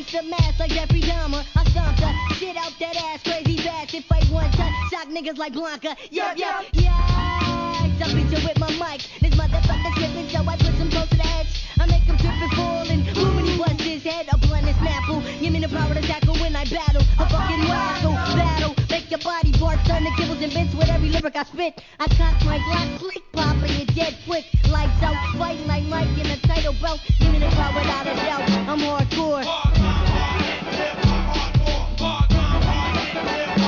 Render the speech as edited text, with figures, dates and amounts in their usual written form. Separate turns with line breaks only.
slice the mask like Jeffrey Dahmer. I stomp the shit out that ass, crazy fast. If fight one time, shock niggas like Blanca. Yup, yup, yikes. I beat you with my mic. This motherfucker tripping, so I push him close to the edge. I make him trip and fall, and boom, and he bust his head. A blunt and snapple. Give me the power to tackle when I battle. A fucking wacko battle. Make your body parts turn to kibbles and bits with every lyric I spit. I cock my Glock, click, pop, and you dead quick. Lights out, fighting like Mike in a title belt. Give me the power without a doubt.